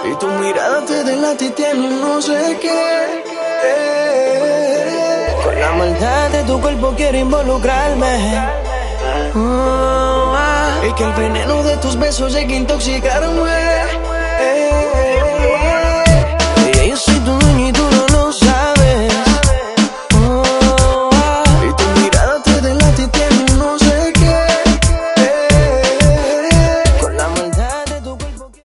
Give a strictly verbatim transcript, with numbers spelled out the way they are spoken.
Y tu mirada te delata y tiene no sé qué. Eh, con la maldad de tu cuerpo quiero involucrarme. Oh, ah, y que el veneno de tus besos llegue a intoxicarme.